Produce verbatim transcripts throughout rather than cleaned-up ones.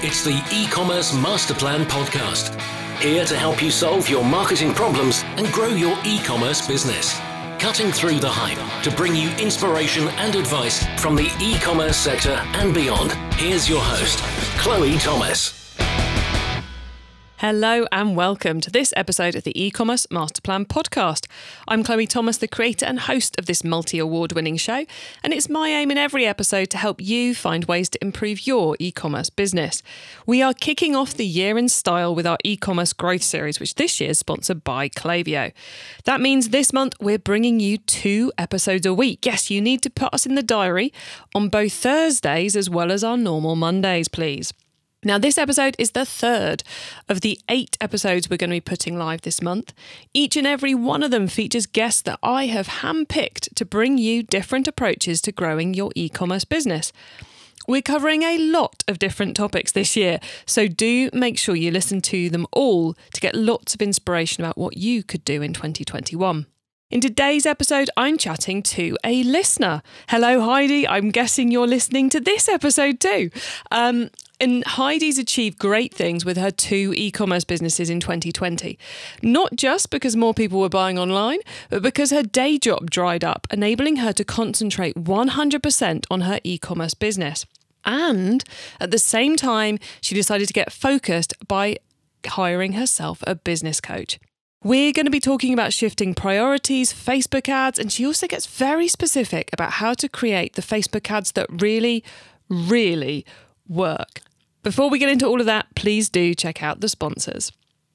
It's the e-commerce master plan podcast. Here to help you solve your marketing problems and grow your e-commerce business. Cutting through the hype to bring you inspiration and advice from the e-commerce sector and beyond. Here's your host, Chloe Thomas. Hello and welcome to this episode of the E-commerce Masterplan podcast. I'm Chloe Thomas, the creator and host of this multi-award winning show, and it's my aim in every episode to help you find ways to improve your e-commerce business. We are kicking off the year in style with our e-commerce growth series, which this year is sponsored by Klaviyo. That means this month we're bringing you two episodes a week. Yes, you need to put us in the diary on both Thursdays as well as our normal Mondays, please. Now, this episode is the third of the eight episodes we're going to be putting live this month. Each and every one of them features guests that I have handpicked to bring you different approaches to growing your e-commerce business. We're covering a lot of different topics this year, so do make sure you listen to them all to get lots of inspiration about what you could do in twenty twenty-one. In today's episode, I'm chatting to a listener. Hello, Heidi. I'm guessing you're listening to this episode too. Um, and Heidi's achieved great things with her two e-commerce businesses in twenty twenty. Not just because more people were buying online, but because her day job dried up, enabling her to concentrate one hundred percent on her e-commerce business. And at the same time, she decided to get focused by hiring herself a business coach. We're going to be talking about shifting priorities, Facebook ads, and she also gets very specific about how to create the Facebook ads that really, really work. Before we get into all of that, please do check out the sponsors.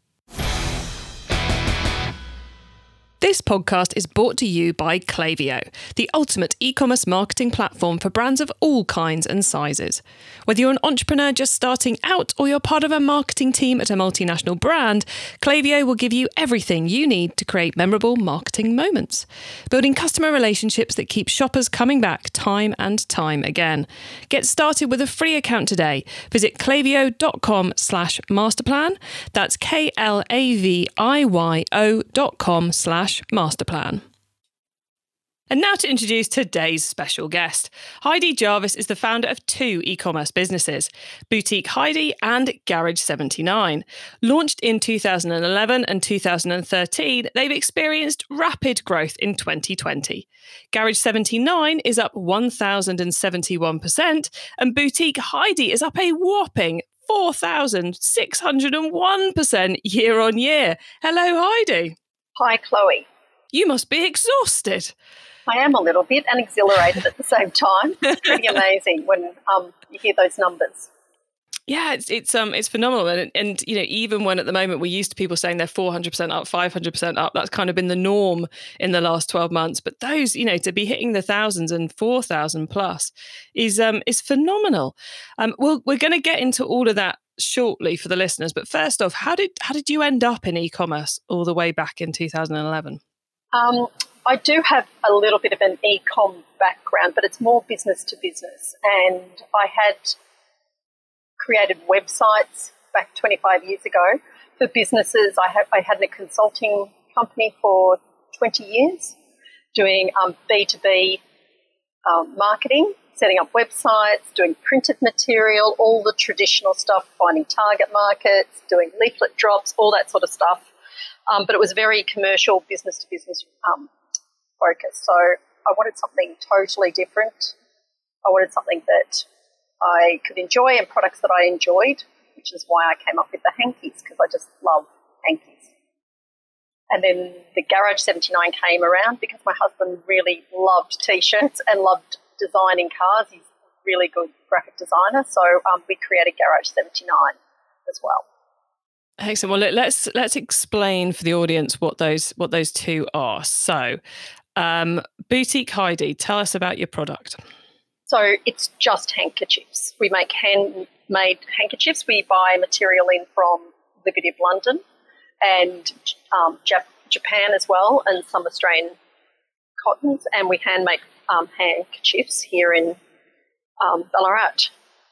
This podcast is brought to you by Klaviyo, the ultimate e-commerce marketing platform for brands of all kinds and sizes. Whether you're an entrepreneur just starting out or you're part of a marketing team at a multinational brand, Klaviyo will give you everything you need to create memorable marketing moments, building customer relationships that keep shoppers coming back time and time again. Get started with a free account today. Visit klaviyo.com slash masterplan. That's K-L-A-V-I-Y-O dot com slash masterplan. And now to introduce today's special guest. Heidi Jarvis is the founder of two e-commerce businesses, Boutique Heidi and Garage seventy-nine. Launched in two thousand eleven and two thousand thirteen, they've experienced rapid growth in twenty twenty. Garage seventy-nine is up one thousand seventy-one percent and Boutique Heidi is up a whopping four thousand six hundred one percent year on year. Hello, Heidi. Hi, Chloe. You must be exhausted. I am a little bit and exhilarated at the same time. It's pretty amazing when um, you hear those numbers. Yeah, it's it's um it's phenomenal, and and you know, even when at the moment we're used to people saying they're four hundred percent up, five hundred percent up, that's kind of been the norm in the last twelve months. But those, you know, to be hitting the thousands and four thousand plus is um is phenomenal. Um, we'll, we're going to get into all of that shortly for the listeners, but first off, how did how did you end up in e-commerce all the way back in two thousand eleven? Um, I do have a little bit of an e-com background, but it's more business to business. And I had created websites back twenty-five years ago for businesses. I, ha- I had a consulting company for twenty years doing um, B two B um, marketing, setting up websites, doing printed material, all the traditional stuff, finding target markets, doing leaflet drops, all that sort of stuff. Um, but it was very commercial, business-to-business um, focused. So I wanted something totally different. I wanted something that I could enjoy and products that I enjoyed, which is why I came up with the hankies, because I just love hankies. And then the Garage seventy-nine came around because my husband really loved T-shirts and loved designing cars. He's a really good graphic designer, so um, we created Garage seventy-nine as well. Excellent. Well, let's let's explain for the audience what those what those two are. So, um, Boutique Heidi, tell us about your product. So it's just handkerchiefs. We make handmade handkerchiefs. We buy material in from Liberty of London and um, Jap- Japan as well, and some Australian cottons, and we hand make um, handkerchiefs here in um, Ballarat.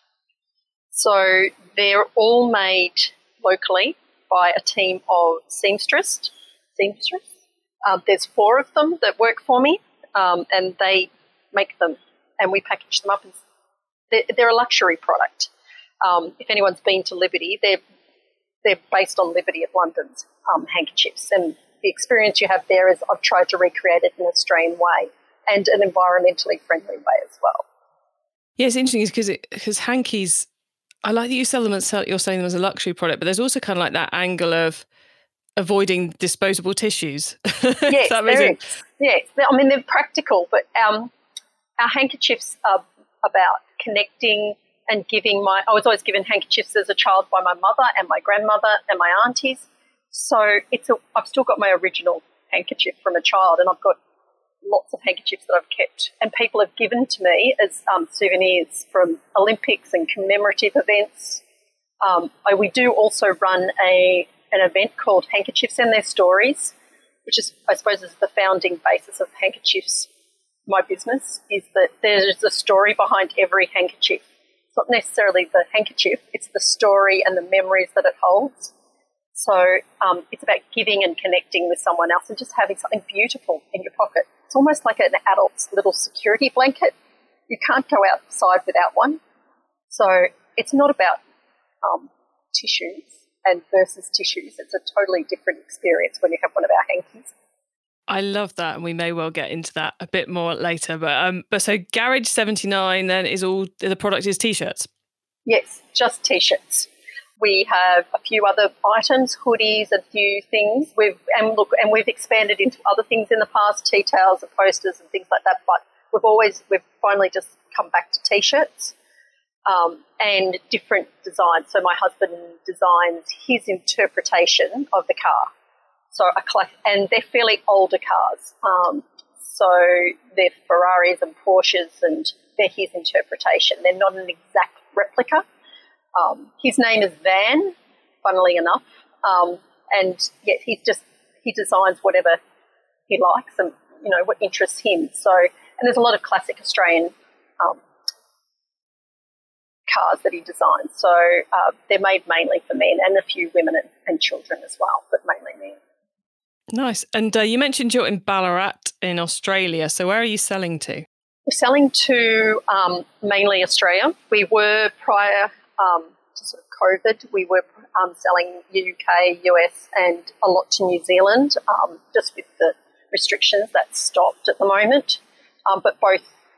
So they're all made locally by a team of seamstress. seamstress. Um, there's four of them that work for me, um, and they make them, and we package them up. They're, they're a luxury product. Um, if anyone's been to Liberty, they're they're based on Liberty of London's um, handkerchiefs, and the experience you have there is I've tried to recreate it in an Australian way and an environmentally friendly way as well. Yeah, it's interesting because because hankies, I like that you sell them as you're selling them as a luxury product, but there's also kind of like that angle of avoiding disposable tissues. Yes, that there is. is. Yes, I mean they're practical, but um, our handkerchiefs are about connecting and giving. My I was always given handkerchiefs as a child by my mother and my grandmother and my aunties. So it's a, I've still got my original handkerchief from a child, and I've got lots of handkerchiefs that I've kept, and people have given to me as um, souvenirs from Olympics and commemorative events. Um, I, we do also run a an event called Handkerchiefs and Their Stories, which is, I suppose, is the founding basis of Handkerchiefs. My business is that there's a story behind every handkerchief. It's not necessarily the handkerchief, it's the story and the memories that it holds. So um, it's about giving and connecting with someone else and just having something beautiful in your pocket. It's almost like an adult's little security blanket. You can't go outside without one. So it's not about um, tissues and versus tissues. It's a totally different experience when you have one of our hankies. I love that, and we may well get into that a bit more later. But um, but so Garage seventy-nine then is all the product is t-shirts. Yes, just t-shirts. We have a few other items, hoodies, a few things. We've and look, and we've expanded into other things in the past, tea towels and posters and things like that. But we've always we've finally just come back to t-shirts um, and different designs. So my husband designs his interpretation of the car. So a cl- and they're fairly older cars. Um, so they're Ferraris and Porsches, and they're his interpretation. They're not an exact replica. Um, his name is Van, funnily enough, um, and yet he's just he designs whatever he likes and you know what interests him. So and there's a lot of classic Australian um, cars that he designs. So uh, they're made mainly for men and a few women and, and children as well, but mainly men. Nice. And uh, you mentioned you're in Ballarat in Australia. So where are you selling to? We're selling to um, mainly Australia. We were prior um, to sort of COVID, we were um, selling U K, U S and a lot to New Zealand, um, just with the restrictions that's stopped at the moment. Um, but both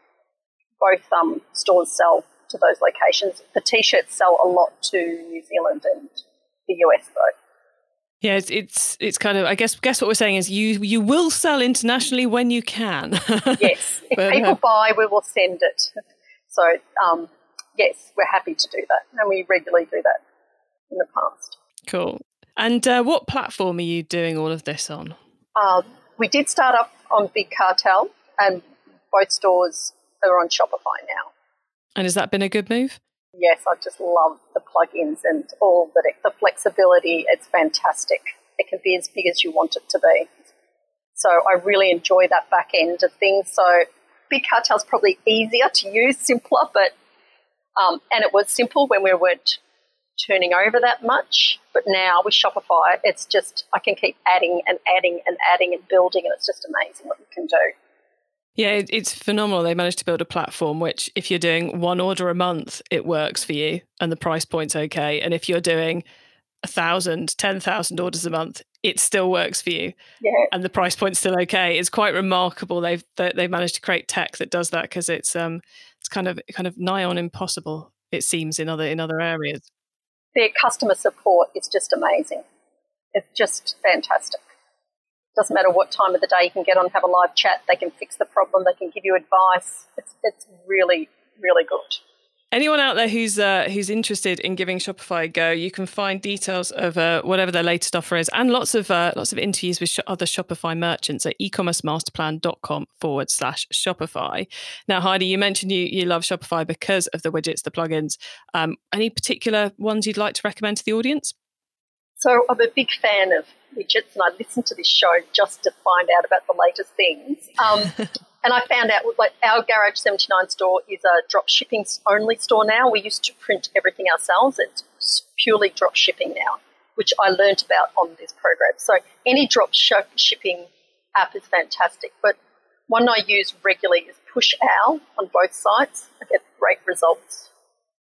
both um, stores sell to those locations. The T-shirts sell a lot to New Zealand and the U S though. Yeah, it's, it's it's kind of, I guess guess what we're saying is you you will sell internationally when you can. Yes, if but, people uh, buy, we will send it. So, um, yes, we're happy to do that, and we regularly do that in the past. Cool. And uh, what platform are you doing all of this on? Uh, we did start up on Big Cartel, and both stores are on Shopify now. And has that been a good move? Yes, I just love the plugins and all that. The flexibility, it's fantastic. It can be as big as you want it to be. So I really enjoy that back end of things. So Big Cartel's probably easier to use, simpler, but um, and it was simple when we weren't turning over that much. But now with Shopify, it's just I can keep adding and adding and adding and building, and it's just amazing what you can do. Yeah, it, it's phenomenal. They managed to build a platform which, if you're doing one order a month, it works for you and the price point's okay. And if you're doing a thousand, ten thousand orders a month, it still works for you. Yeah. And the price point's still okay. It's quite remarkable. They've they've managed to create tech that does that because it's um it's kind of kind of nigh on impossible. It seems in other in other areas. Their customer support is just amazing. It's just fantastic. Doesn't matter what time of the day you can get on, have a live chat. They can fix the problem. They can give you advice. It's it's really, really good. Anyone out there who's uh, who's interested in giving Shopify a go, you can find details of uh, whatever their latest offer is and lots of uh, lots of interviews with sh- other Shopify merchants at ecommercemasterplan.com forward slash Shopify. Now, Heidi, you mentioned you, you love Shopify because of the widgets, the plugins. Um, any particular ones you'd like to recommend to the audience? So I'm a big fan of widgets, and I listen to this show just to find out about the latest things. Um, and I found out, like, our Garage seventy-nine store is a drop shipping only store now. We used to print everything ourselves. It's purely drop shipping now, which I learnt about on this program. So any drop shipping app is fantastic. But one I use regularly is Push Owl on both sites. I get great results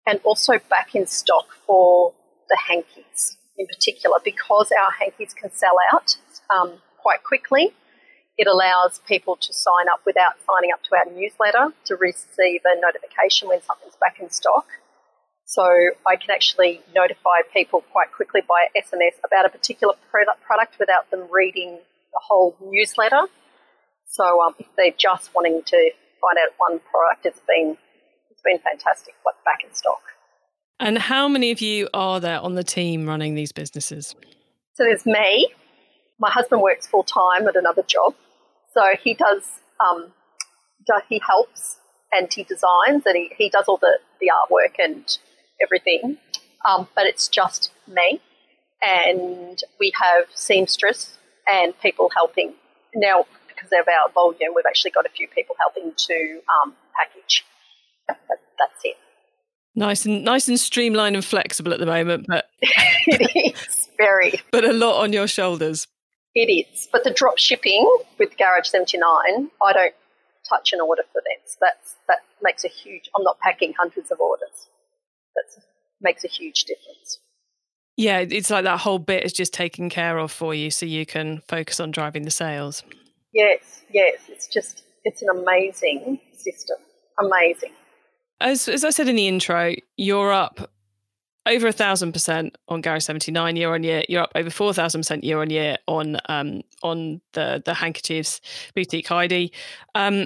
and also back in stock for the hankies in particular, because our hankies can sell out um, quite quickly. It allows people to sign up without signing up to our newsletter to receive a notification when something's back in stock. So I can actually notify people quite quickly by S M S about a particular product without them reading the whole newsletter. So um, if they're just wanting to find out one product, it's been it's been fantastic, but back in stock. And how many of you are there on the team running these businesses? So there's me. My husband works full time at another job, so he does. Um, he helps and he designs and he, he does all the, the artwork and everything. Um, but it's just me, and we have seamstress and people helping now. Because of our volume, we've actually got a few people helping to um, package. But that's it. Nice and nice and streamlined and flexible at the moment, but it is very. But a lot on your shoulders. It is. But the drop shipping with Garage seventy-nine, I don't touch an order for them. So that's that makes a huge. I'm not packing hundreds of orders. That makes a huge difference. Yeah, it's like that whole bit is just taken care of for you, so you can focus on driving the sales. Yes, yes. It's just, it's an amazing system. Amazing. As as I said in the intro, you're up over a thousand percent on Garage seventy-nine year on year. You're up over four thousand percent year on year on um on the the handkerchiefs Boutique Heidi. Um,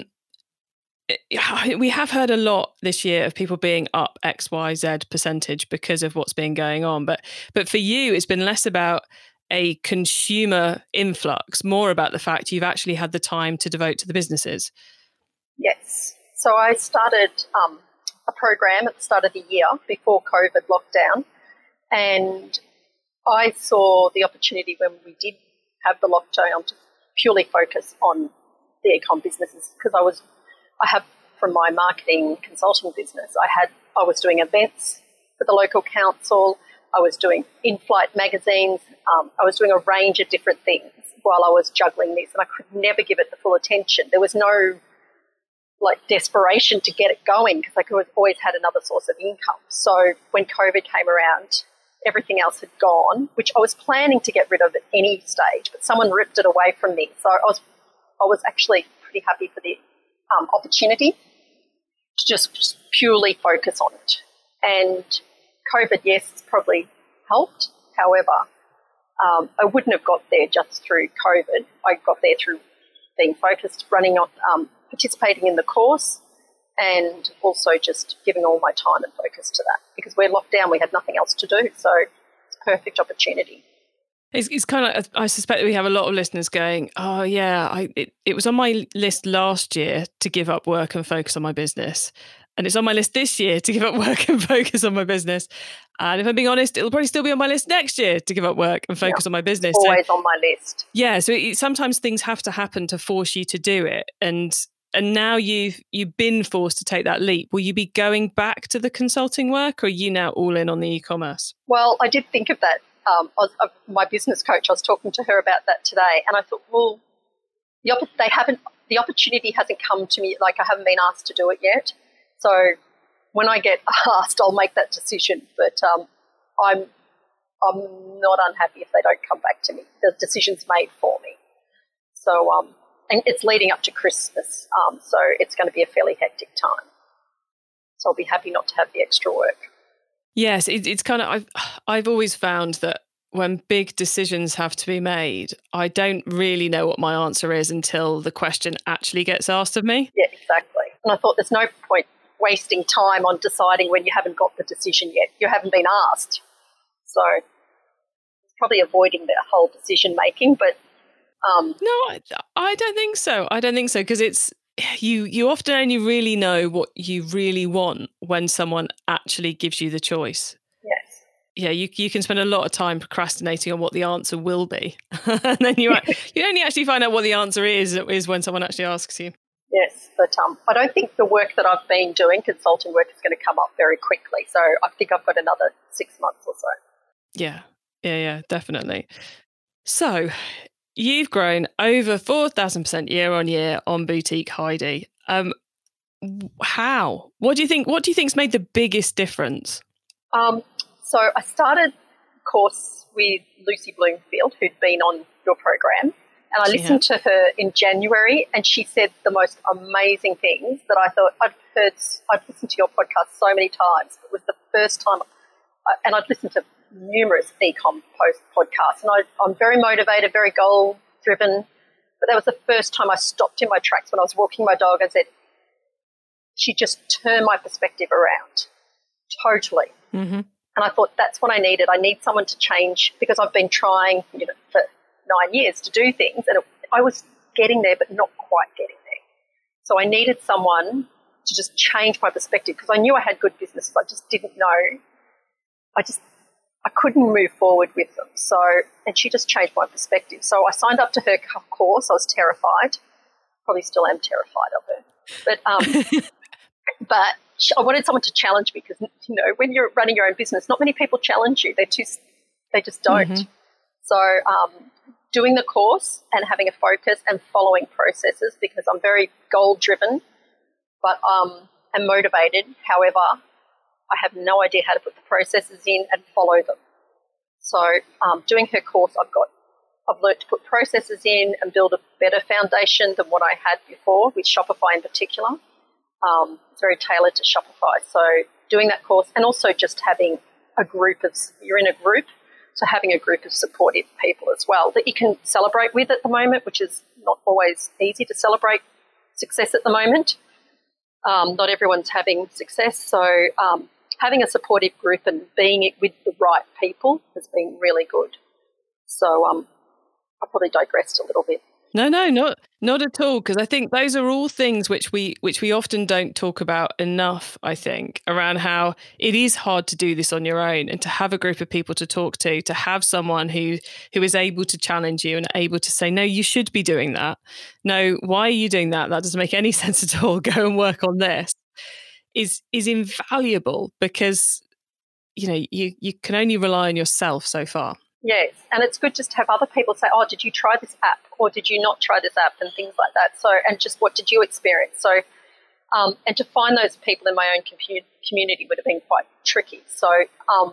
we have heard a lot this year of people being up X, Y, Z percentage because of what's been going on. But but for you, it's been less about a consumer influx, more about the fact you've actually had the time to devote to the businesses. Yes. So I started um, a program at the start of the year before COVID lockdown, and I saw the opportunity when we did have the lockdown to purely focus on the e-com businesses, because I was, I have from my marketing consulting business, I had, I was doing events for the local council. I was doing in-flight magazines. Um, I was doing a range of different things while I was juggling this, and I could never give it the full attention. There was no like desperation to get it going because I could have always had another source of income. So when COVID came around, everything else had gone, which I was planning to get rid of at any stage, but someone ripped it away from me. So I was, I was actually pretty happy for the um, opportunity to just, just purely focus on it. And COVID, yes, it's probably helped. However, um, I wouldn't have got there just through COVID. I got there through being focused, running on, um, participating in the course, and also just giving all my time and focus to that. Because we're locked down, we had nothing else to do. So it's a perfect opportunity. It's, it's kind of, I suspect that we have a lot of listeners going, oh yeah, I, it, it was on my list last year to give up work and focus on my business. And it's on my list this year to give up work and focus on my business. And if I'm being honest, it'll probably still be on my list next year to give up work and focus yeah, on my business. It's always so, on my list. Yeah. So it, sometimes things have to happen to force you to do it. And and now you've you've been forced to take that leap. Will you be going back to the consulting work, or are you now all in on the e-commerce? Well, I did think of that. Um, I was, uh, my business coach, I was talking to her about that today, and I thought, well, the opp- they haven't, the opportunity hasn't come to me, like I haven't been asked to do it yet. So when I get asked, I'll make that decision. But um, I'm I'm not unhappy if they don't come back to me. The decision's made for me. So um, and it's leading up to Christmas, um, so it's going to be a fairly hectic time. So I'll be happy not to have the extra work. Yes, it, it's kind of, I've, I've always found that when big decisions have to be made, I don't really know what my answer is until the question actually gets asked of me. Yeah, exactly. And I thought there's no point wasting time on deciding when you haven't got the decision yet. You haven't been asked. So it's probably avoiding the whole decision making, but um, no, I, I don't think so. I don't think so, because it's, you you often only really know what you really want when someone actually gives you the choice. Yes. Yeah, you you can spend a lot of time procrastinating on what the answer will be. And then you you only actually find out what the answer is is when someone actually asks you. Yes, but um, I don't think the work that I've been doing, consulting work, is going to come up very quickly. So I think I've got another six months or so. Yeah, yeah, yeah, definitely. So you've grown over four thousand percent year on year on Boutique Heidi. Um, how? What do you think? What do you think's made the biggest difference? Um, so I started a course with Lucy Bloomfield, who'd been on your program, and I listened yeah. to her in January, and she said the most amazing things that I thought I'd heard. I'd listened to your podcast so many times. It was the first time, I, and I'd listened to numerous e-com post podcasts, and I, I'm very motivated, very goal driven. But that was the first time I stopped in my tracks when I was walking my dog and said, she just turned my perspective around totally. Mm-hmm. And I thought that's what I needed. I need someone to change, because I've been trying, you know, for nine years to do things, and it, I was getting there but not quite getting there. So I needed someone to just change my perspective, because I knew I had good business, but I just didn't know. I just I couldn't move forward with them. So, and she just changed my perspective. So I signed up to her course. I was terrified. Probably still am terrified of her. But um, but she, I wanted someone to challenge me, because, you know, when you're running your own business, not many people challenge you. They're too, they just don't. Mm-hmm. So um, doing the course and having a focus and following processes, because I'm very goal driven, but um, I'm motivated. However, I have no idea how to put the processes in and follow them. So um, doing her course, I've got, I've learned to put processes in and build a better foundation than what I had before, with Shopify in particular. Um, it's very tailored to Shopify. So doing that course, and also just having a group of, you're in a group, so having a group of supportive people as well that you can celebrate with at the moment, which is not always easy to celebrate success at the moment. Um, not everyone's having success. So um, having a supportive group and being with the right people has been really good. So um, I probably digressed a little bit. No, no, not not at all. Because I think those are all things which we which we often don't talk about enough, I think, around how it is hard to do this on your own, and to have a group of people to talk to, to have someone who who is able to challenge you and able to say, no, you should be doing that. No, why are you doing that? That doesn't make any sense at all. Go and work on this. Is is invaluable, because, you know, you, you can only rely on yourself so far. Yes, and it's good just to have other people say, oh, did you try this app, or did you not try this app, and things like that. So, and just what did you experience? So, um, and to find those people in my own compu- community would have been quite tricky. So, um,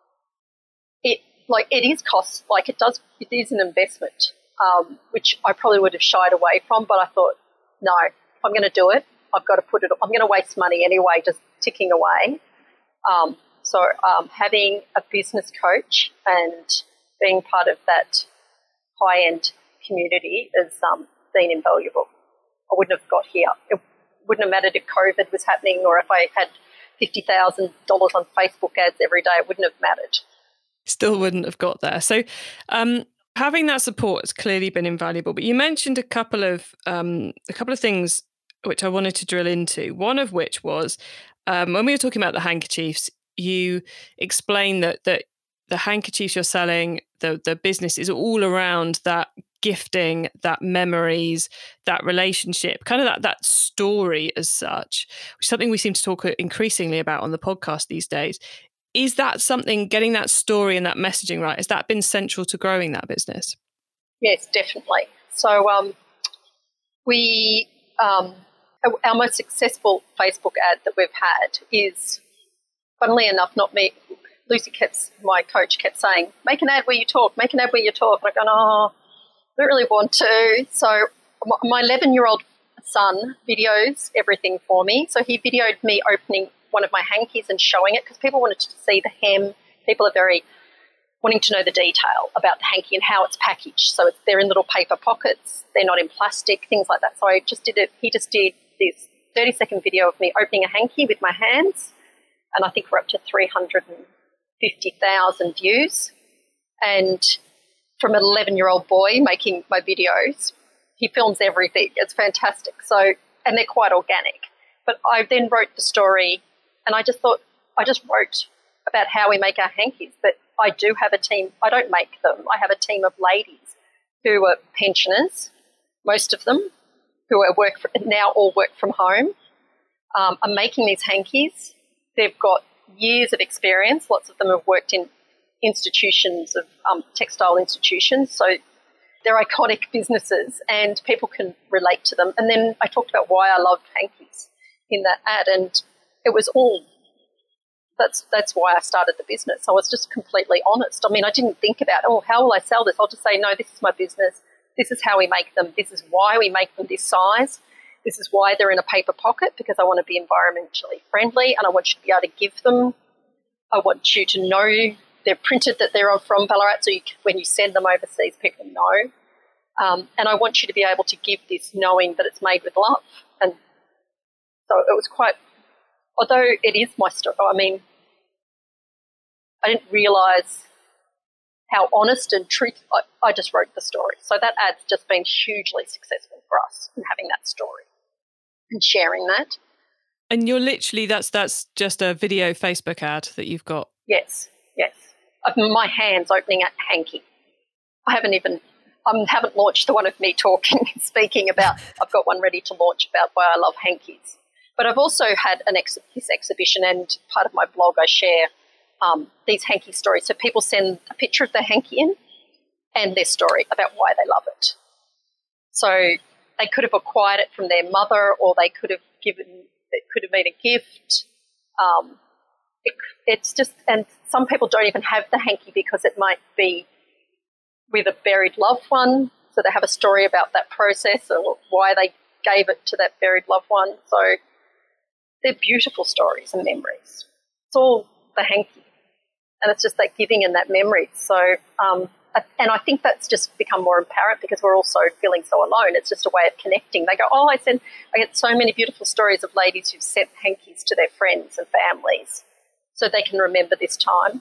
it like it is cost, like it does, it is an investment, um, which I probably would have shied away from. But I thought, no, if I'm going to do it, I've got to put it. I'm going to waste money anyway, just ticking away. Um, so, um, having a business coach and being part of that high-end community has um, been invaluable. I wouldn't have got here. It wouldn't have mattered if COVID was happening, or if I had fifty thousand dollars on Facebook ads every day. It wouldn't have mattered. Still wouldn't have got there. So um, having that support has clearly been invaluable. But you mentioned a couple of um, a couple of things which I wanted to drill into. One of which was um, when we were talking about the handkerchiefs, you explained that that the handkerchiefs you're selling, the the business is all around that gifting, that memories, that relationship, kind of that that story as such, which is something we seem to talk increasingly about on the podcast these days. Is that something, getting that story and that messaging right, has that been central to growing that business? Yes, definitely. So um, we, um, our most successful Facebook ad that we've had is, funnily enough, not me. Lucy kept, my coach kept saying, make an ad where you talk, make an ad where you talk. And I go, oh, I don't really want to. So my eleven-year-old son videos everything for me. So he videoed me opening one of my hankies and showing it, because people wanted to see the hem. People are very wanting to know the detail about the hanky and how it's packaged. So it's, they're in little paper pockets. They're not in plastic, things like that. So I just did it. He just did this thirty-second video of me opening a hanky with my hands, and I think we're up to three hundred fifty thousand views. And from an eleven-year-old boy making my videos, he films everything. It's fantastic. So, and they're quite organic. But I then wrote the story, and I just thought, I just wrote about how we make our hankies. But I do have a team. I don't make them. I have a team of ladies who are pensioners, most of them, who are work for, now all work from home, um, are making these hankies. They've got years of experience. Lots of them have worked in institutions of um, textile institutions. So they're iconic businesses, and people can relate to them. And then I talked about why I loved hankies in that ad, and it was all, that's that's why I started the business. I was just completely honest. I mean, I didn't think about, oh, how will I sell this? I'll just say, no, this is my business. This is how we make them. This is why we make them this size. This is why they're in a paper pocket, because I want to be environmentally friendly and I want you to be able to give them. I want you to know they're printed, that they're from Ballarat, so you can, when you send them overseas, people know. Um, and I want you to be able to give this knowing that it's made with love. And so it was quite, although it is my story, I mean, I didn't realise how honest and truth, I, I just wrote the story. So that ad's just been hugely successful for us in having that story and sharing that. And you're literally, that's that's just a video Facebook ad that you've got? Yes, yes. I've, my hand's opening a hanky. I haven't even, I haven't launched the one of me talking, speaking about, I've got one ready to launch about why I love hankies. But I've also had an ex, this exhibition, and part of my blog I share um, these hanky stories. So people send a picture of their hanky in and their story about why they love it. So they could have acquired it from their mother, or they could have given, it could have been a gift. Um, it, it's just, and some people don't even have the hanky because it might be with a buried loved one. So they have a story about that process or why they gave it to that buried loved one. So they're beautiful stories and memories. It's all the hanky. And it's just that giving and that memory. So, um, and I think that's just become more apparent because we're also feeling so alone. It's just a way of connecting. They go, oh, I send, I get so many beautiful stories of ladies who've sent hankies to their friends and families so they can remember this time.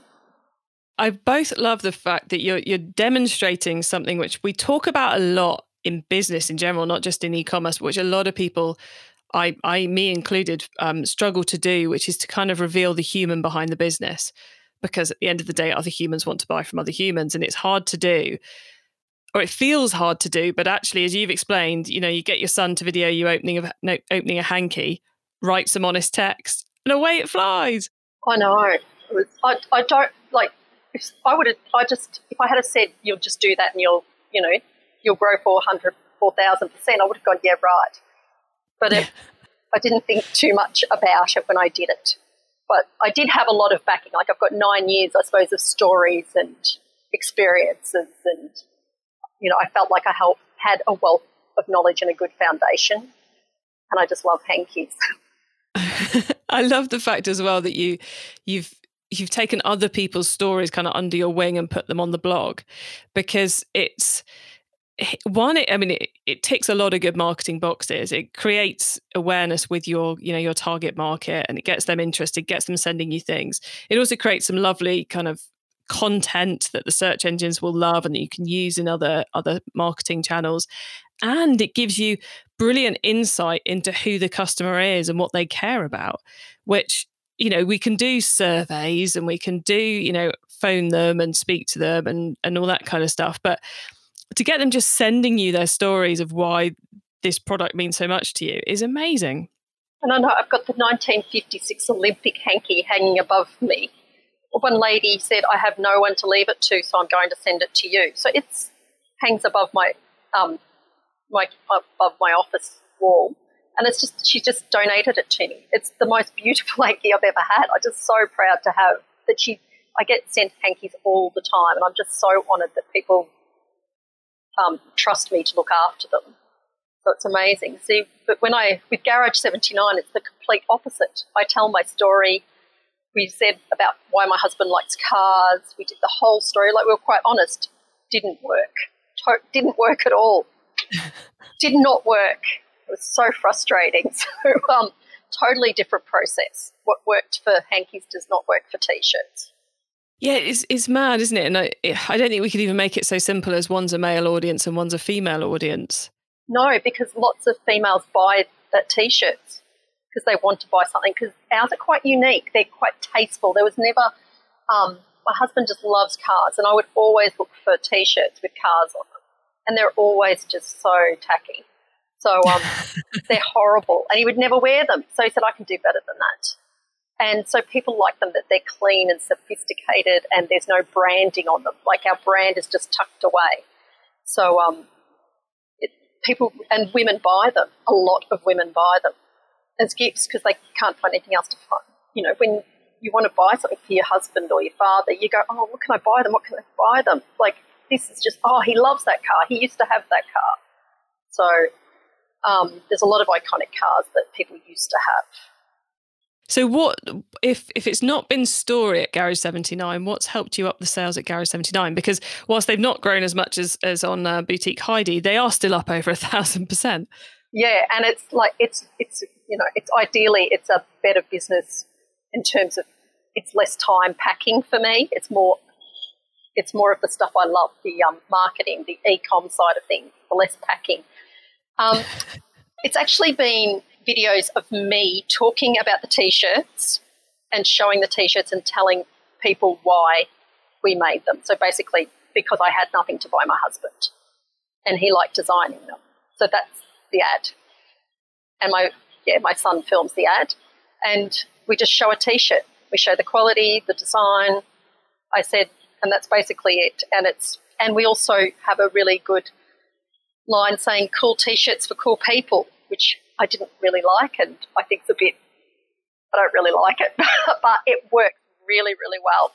I both love the fact that you're you're demonstrating something which we talk about a lot in business in general, not just in e-commerce, which a lot of people, I, I me included, um, struggle to do, which is to kind of reveal the human behind the business. Because at the end of the day, other humans want to buy from other humans, and it's hard to do, or it feels hard to do. But actually, as you've explained, you know, you get your son to video you opening a, no, opening a hanky, write some honest text, and away it flies. I know. It was, I, I don't like. If I would have, I just, if I had have said you'll just do that and you'll, you know, you'll grow four hundred, four thousand percent, I would have gone, yeah, right. But it, I didn't think too much about it when I did it. But I did have a lot of backing. Like I've got nine years, I suppose, of stories and experiences, and you know, I felt like I helped, had a wealth of knowledge and a good foundation. And I just love hankies. I love the fact as well that you, you've you've taken other people's stories kind of under your wing and put them on the blog, because it's one, it, I mean, it, it ticks a lot of good marketing boxes. It creates awareness with your, you know, your target market, and it gets them interested, gets them sending you things. It also creates some lovely kind of content that the search engines will love and that you can use in other other marketing channels. And it gives you brilliant insight into who the customer is and what they care about, which, you know, we can do surveys and we can do, you know, phone them and speak to them and, and all that kind of stuff. But to get them just sending you their stories of why this product means so much to you is amazing. And I know I've got the nineteen fifty-six Olympic hanky hanging above me. One lady said, I have no one to leave it to, so I'm going to send it to you. So it hangs above my um my above my office wall. And it's just, she just donated it to me. It's the most beautiful hanky I've ever had. I'm just so proud to have that. She, I get sent hankies all the time, and I'm just so honoured that people um, trust me to look after them. So it's amazing. See, but when I, with Garage seventy-nine, it's the complete opposite. I tell my story. We said about why my husband likes cars. We did the whole story. Like, we were quite honest. Didn't work. To- didn't work at all. Did not work. It was so frustrating. So um, totally different process. What worked for hankies does not work for T-shirts. Yeah, it's it's mad, isn't it? And I, I don't think we could even make it so simple as one's a male audience and one's a female audience. No, because lots of females buy that T-shirts because they want to buy something, because ours are quite unique. They're quite tasteful. There was never, um, my husband just loves cars, and I would always look for T-shirts with cars on them, and they're always just so tacky. So um, they're horrible, and he would never wear them. So he said, I can do better than that. And so people like them, that they're clean and sophisticated and there's no branding on them. Like, our brand is just tucked away. So um, it, people and women buy them. A lot of women buy them. as gifts because they can't find anything else to find. You know, when you want to buy something for your husband or your father, you go, oh, what can I buy them? What can I buy them? Like, this is just, oh, he loves that car. He used to have that car. So um, there's a lot of iconic cars that people used to have. So what, if if it's not been story at Garage seventy-nine, what's helped you up the sales at Garage seventy-nine? Because whilst they've not grown as much as, as on uh, Boutique Heidi, they are still up over a thousand percent. Yeah, and it's like, it's, it's you know, it's ideally, it's a better business in terms of it's less time packing for me. It's more, it's more of the stuff I love, the um, marketing, the e-com side of things, the less packing. Um, it's actually been videos of me talking about the T-shirts and showing the T-shirts and telling people why we made them. So basically, because I had nothing to buy my husband and he liked designing them. So that's the ad. And my, yeah, my son films the ad and we just show a T-shirt. We show the quality, the design. I said, and that's basically it. And it's, and we also have a really good line saying cool T-shirts for cool people, which I didn't really like, and I think it's a bit, I don't really like it, but it works really, really well,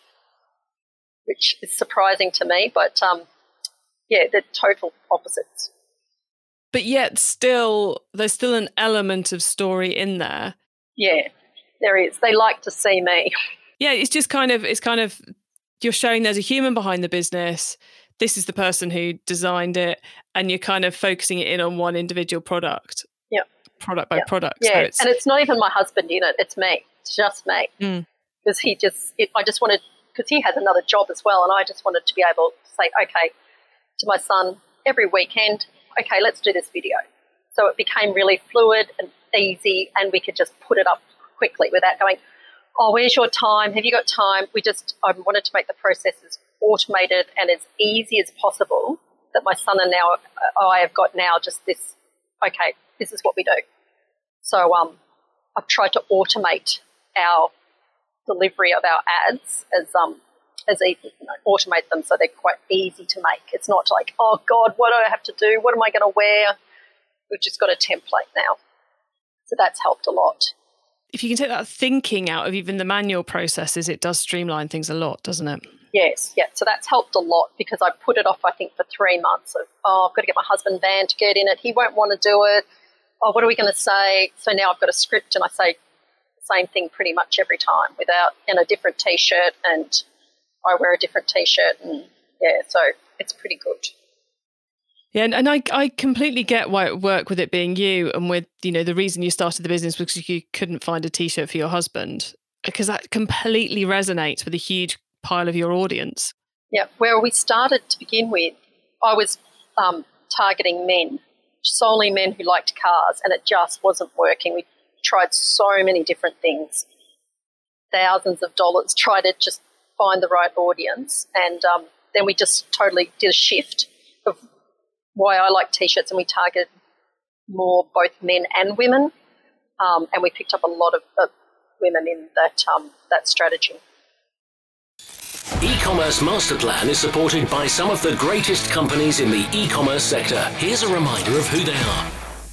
which is surprising to me. But um, yeah, they're total opposites. But yet still, there's still an element of story in there. Yeah, there is. They like to see me. Yeah, it's just kind of, it's kind of, you're showing there's a human behind the business. This is the person who designed it, and you're kind of focusing it in on one individual product. Yeah. Product by yeah. product. Yeah, so it's, and it's not even my husband in it. It's me. It's just me. Because mm. he just, it, I just wanted, because he has another job as well, and I just wanted to be able to say, okay, to my son every weekend, okay, let's do this video. So it became really fluid and easy, and we could just put it up quickly without going, oh, where's your time? Have you got time? We just, I wanted to make the process as automated and as easy as possible that my son and now I have got now just this, okay, this is what we do. So um, I've tried to automate our delivery of our ads as um as easy, you know, automate them so they're quite easy to make. It's not like, oh God, what do I have to do? What am I going to wear? We've just got a template now. So that's helped a lot. If you can take that thinking out of even the manual processes, it does streamline things a lot, doesn't it? Yes, yeah. So that's helped a lot because I put it off, I think, for three months of, oh, I've got to get my husband Van to get in it. He won't want to do it. Oh, what are we going to say? So now I've got a script and I say the same thing pretty much every time without, in a different T-shirt, and I wear a different T-shirt, and yeah, so it's pretty good. Yeah, and, and I I completely get why it worked with it being you, and with, you know, the reason you started the business was because you couldn't find a T-shirt for your husband, because that completely resonates with a huge pile of your audience. Yeah, where we started to begin with, I was um, targeting men, solely men who liked cars, and it just wasn't working. We tried so many different things, thousands of dollars, tried to just find the right audience, and um, then we just totally did a shift of why I like T-shirts, and we targeted more both men and women, um, and we picked up a lot of uh, women in that um, that strategy. E-commerce Master Plan is supported by some of the greatest companies in the e-commerce sector. Here's a reminder of who they are.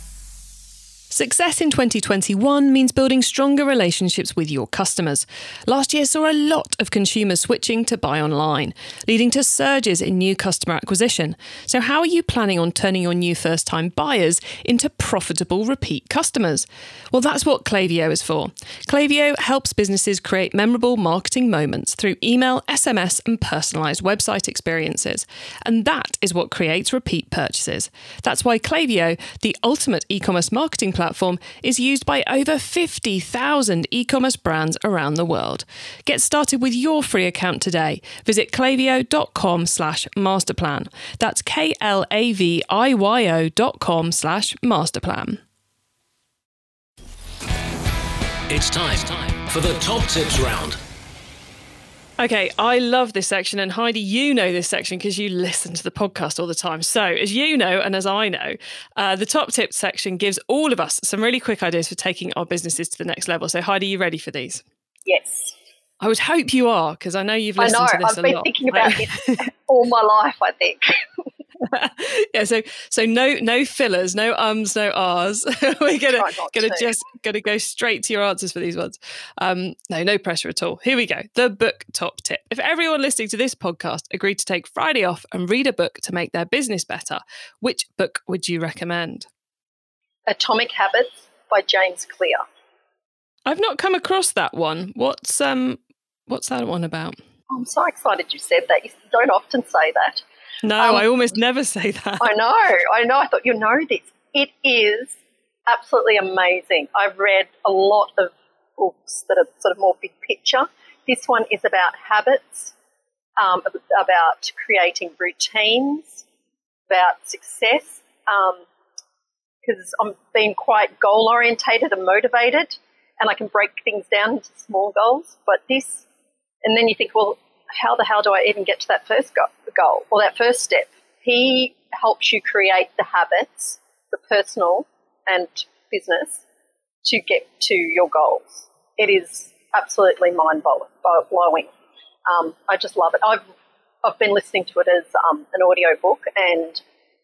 Success in twenty twenty-one means building stronger relationships with your customers. Last year saw a lot of consumers switching to buy online, leading to surges in new customer acquisition. So how are you planning on turning your new first-time buyers into profitable repeat customers? Well, that's what Klaviyo is for. Klaviyo helps businesses create memorable marketing moments through email, S M S, and personalised website experiences. And that is what creates repeat purchases. That's why Klaviyo, the ultimate e-commerce marketing platform, platform is used by over fifty thousand e-commerce brands around the world. Get started with your free account today. Visit klaviyo.com slash masterplan. That's K-L-A-V-I-Y-O dot com slash masterplan. It's time for the top tips round. Okay, I love this section, and Heidi, you know this section because you listen to the podcast all the time. So as you know, and as I know, uh, the top tips section gives all of us some really quick ideas for taking our businesses to the next level. So Heidi, you ready for these? Yes. I would hope you are, because I know you've listened I know, to this I've a been lot. thinking about this all my life, I think. yeah, so so no no fillers, no ums, no ahs. We're gonna gonna to. just gonna go straight to your answers for these ones. Um, no, no pressure at all. Here we go. The book top tip. If everyone listening to this podcast agreed to take Friday off and read a book to make their business better, which book would you recommend? Atomic Habits by James Clear. I've not come across that one. What's um what's that one about? I'm so excited you said that. You don't often say that. No, um, I almost never say that. I know, I know. I thought you know this. It is absolutely amazing. I've read a lot of books that are sort of more big picture. This one is about habits, um, about creating routines, about success, because um, I'm being quite goal-orientated and motivated, and I can break things down into small goals. But this, and then you think, well, how the hell do I even get to that first goal or that first step? He helps you create the habits, the personal and business, to get to your goals. It is absolutely mind-blowing. Um, I just love it. I've I've been listening to it as um, an audio book, and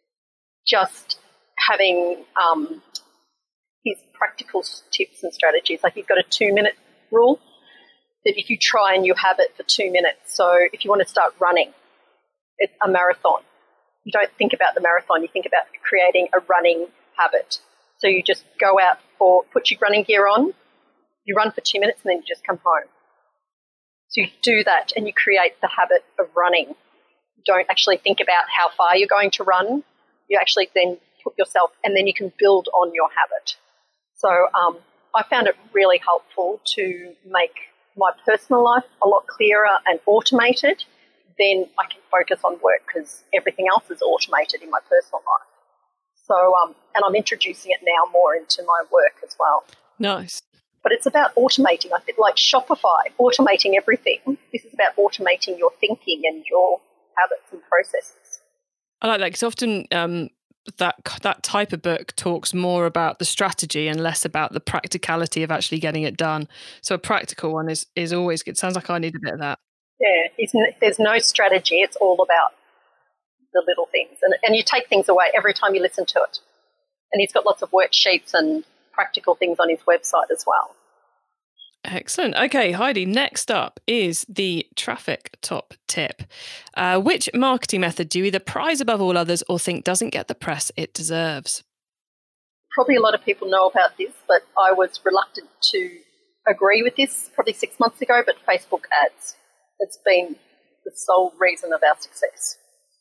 just having um, his practical tips and strategies. Like, he's got a two-minute rule that if you try and you have it for two minutes, so if you want to start running, it's a marathon. You don't think about the marathon, you think about creating a running habit. So you just go out for, put your running gear on, you run for two minutes, and then you just come home. So you do that and you create the habit of running. You don't actually think about how far you're going to run. You actually then put yourself, and then you can build on your habit. So um, I found it really helpful to make my personal life a lot clearer and automated. Then I can focus on work because everything else is automated in my personal life. So, um, and I'm introducing it now more into my work as well. Nice. But it's about automating. I think, like Shopify, automating everything. This is about automating your thinking and your habits and processes. I like that because often um, that that type of book talks more about the strategy and less about the practicality of actually getting it done. So a practical one is, is always good. Sounds like I need a bit of that. Yeah, there's no strategy. It's all about the little things. And, and you take things away every time you listen to it. And he's got lots of worksheets and practical things on his website as well. Excellent. Okay, Heidi, next up is the traffic top tip. Uh, which marketing method do you either prize above all others or think doesn't get the press it deserves? Probably a lot of people know about this, but I was reluctant to agree with this probably six months ago, but Facebook ads. It's been the sole reason of our success.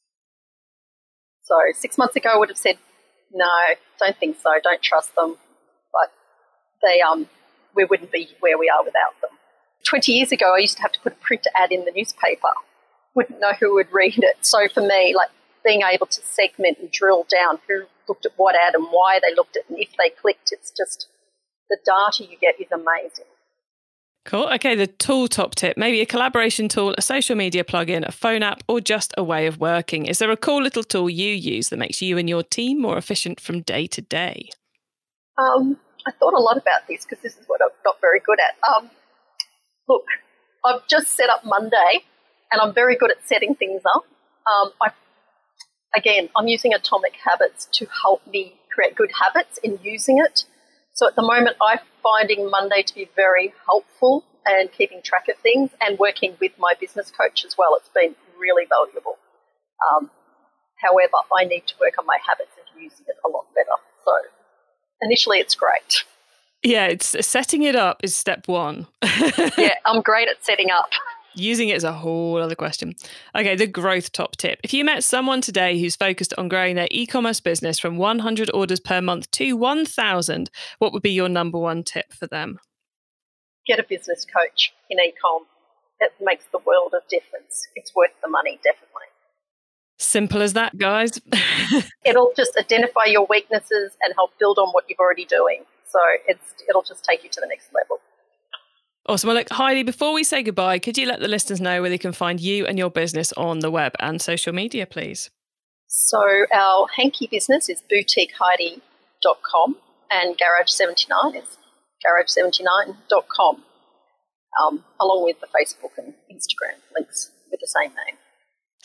So six months ago I would have said, no, don't think so, don't trust them. But they, um, we wouldn't be where we are without them. twenty years ago I used to have to put a print ad in the newspaper. Wouldn't know who would read it. So for me, like being able to segment and drill down who looked at what ad and why they looked at it, and if they clicked, it's just the data you get is amazing. Cool. Okay, the tool top tip, maybe a collaboration tool, a social media plugin, a phone app, or just a way of working. Is there a cool little tool you use that makes you and your team more efficient from day to day? Um, I thought a lot about this because this is what I've got very good at. Um, look, I've just set up Monday and I'm very good at setting things up. Um, I, again, I'm using Atomic Habits to help me create good habits in using it. So at the moment, I'm finding Monday to be very helpful and keeping track of things, and working with my business coach as well. It's been really valuable. Um, however, I need to work on my habits of using it a lot better. So initially, it's great. Yeah, it's setting it up is step one. Yeah, I'm great at setting up. Using it is a whole other question. Okay, the growth top tip. If you met someone today who's focused on growing their e-commerce business from one hundred orders per month to one thousand, what would be your number one tip for them? Get a business coach in e-com. It makes the world of difference. It's worth the money, definitely. Simple as that, guys. It'll just identify your weaknesses and help build on what you're already doing. So it's it'll just take you to the next level. Awesome. Well, look, Heidi, before we say goodbye, could you let the listeners know where they can find you and your business on the web and social media, please? So our hanky business is boutique heidi dot com and Garage seventy-nine is garage seventy-nine dot com, um, along with the Facebook and Instagram links with the same name.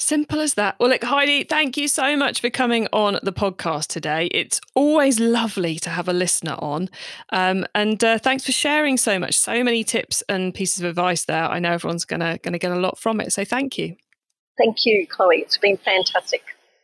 Simple as that. Well, look, Heidi, thank you so much for coming on the podcast today. It's always lovely to have a listener on. Um, and uh, thanks for sharing so much, so many tips and pieces of advice there. I know everyone's going to going to get a lot from it. So thank you. Thank you, Chloe. It's been fantastic.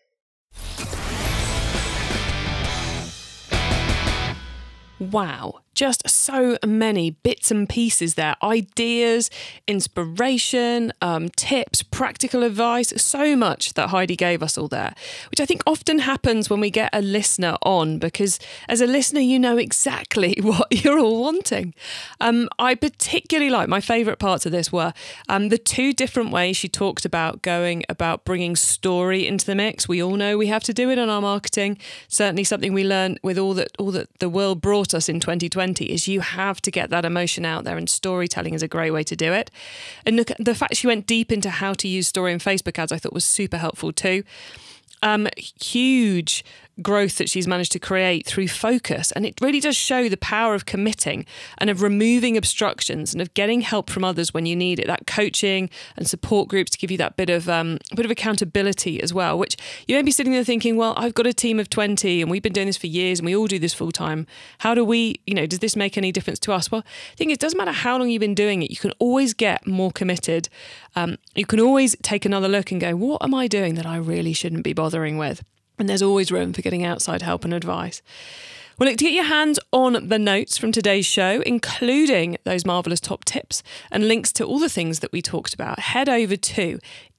Wow. Just so many bits and pieces there, ideas, inspiration, um, tips, practical advice, so much that Heidi gave us all there, which I think often happens when we get a listener on, because as a listener, you know exactly what you're all wanting. Um, I particularly like, my favourite parts of this were um, the two different ways she talked about going about bringing story into the mix. We all know we have to do it on our marketing. Certainly something we learned with all that, all that the world brought us in twenty twenty. Is you have to get that emotion out there, and storytelling is a great way to do it. And look, the fact she went deep into how to use story in Facebook ads, I thought was super helpful too. Um, huge growth that she's managed to create through focus. And it really does show the power of committing and of removing obstructions and of getting help from others when you need it. That coaching and support groups to give you that bit of um, bit of accountability as well, which you may be sitting there thinking, well, I've got a team of twenty and we've been doing this for years and we all do this full time. How do we, you know, does this make any difference to us? Well, I think it doesn't matter how long you've been doing it. You can always get more committed. Um, you can always take another look and go, what am I doing that I really shouldn't be bothering with? And there's always room for getting outside help and advice. Well, look, to get your hands on the notes from today's show, including those marvellous top tips and links to all the things that we talked about, head over to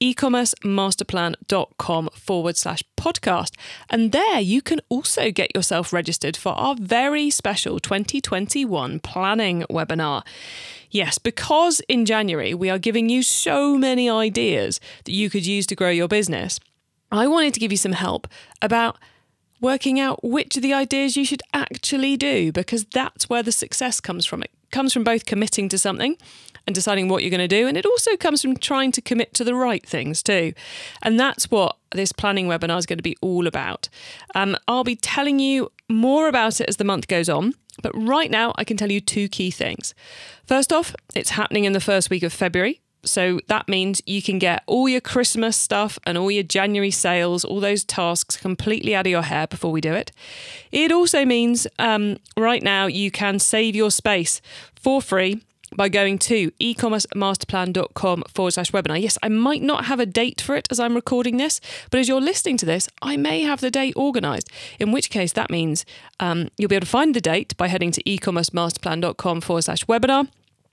ecommercemasterplan.com forward slash podcast. And there you can also get yourself registered for our very special twenty twenty-one planning webinar. Yes, because in January we are giving you so many ideas that you could use to grow your business. I wanted to give you some help about working out which of the ideas you should actually do, because that's where the success comes from. It comes from both committing to something and deciding what you're going to do, and it also comes from trying to commit to the right things too. And that's what this planning webinar is going to be all about. Um, I'll be telling you more about it as the month goes on, but right now I can tell you two key things. First off, it's happening in the first week of February. So that means you can get all your Christmas stuff and all your January sales, all those tasks completely out of your hair before we do it. It also means um, right now you can save your space for free by going to ecommercemasterplan.com forward slash webinar. Yes, I might not have a date for it as I'm recording this, but as you're listening to this, I may have the date organised, in which case that means um, you'll be able to find the date by heading to ecommercemasterplan.com forward slash webinar.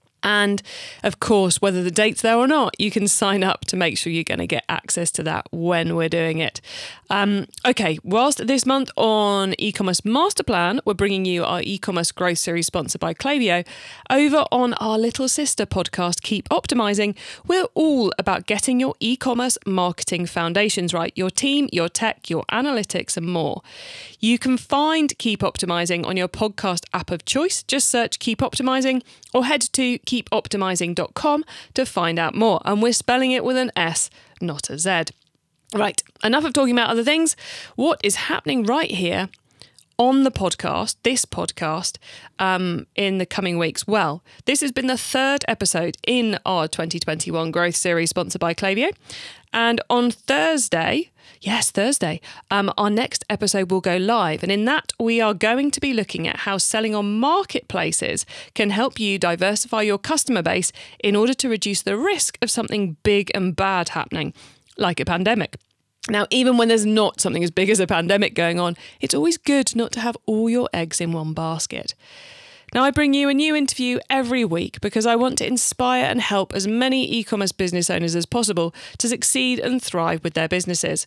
And of course, whether the date's there or not, you can sign up to make sure you're going to get access to that when we're doing it. Um, okay, whilst this month on E-Commerce Master Plan, we're bringing you our e-commerce growth series sponsored by Klaviyo. Over on our little sister podcast, Keep Optimizing, we're all about getting your e-commerce marketing foundations right, your team, your tech, your analytics, and more. You can find Keep Optimizing on your podcast app of choice. Just search Keep Optimizing or head to keep optimizing dot com to find out more. And we're spelling it with an S, not a Z. Right, enough of talking about other things. What is happening right here on the podcast, this podcast, um, in the coming weeks? Well, this has been the third episode in our twenty twenty-one growth series sponsored by Klaviyo. And on Thursday, yes, Thursday, um, our next episode will go live. And in that, we are going to be looking at how selling on marketplaces can help you diversify your customer base in order to reduce the risk of something big and bad happening, like a pandemic. Now, even when there's not something as big as a pandemic going on, it's always good not to have all your eggs in one basket. Now, I bring you a new interview every week because I want to inspire and help as many e-commerce business owners as possible to succeed and thrive with their businesses.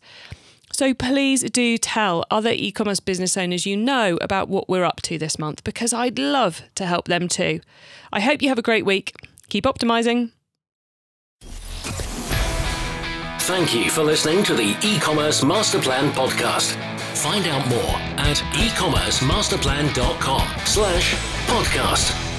So please do tell other e-commerce business owners you know about what we're up to this month, because I'd love to help them too. I hope you have a great week. Keep optimizing. Thank you for listening to the E-Commerce Master Plan podcast. Find out more at ecommercemasterplan.com slash podcast.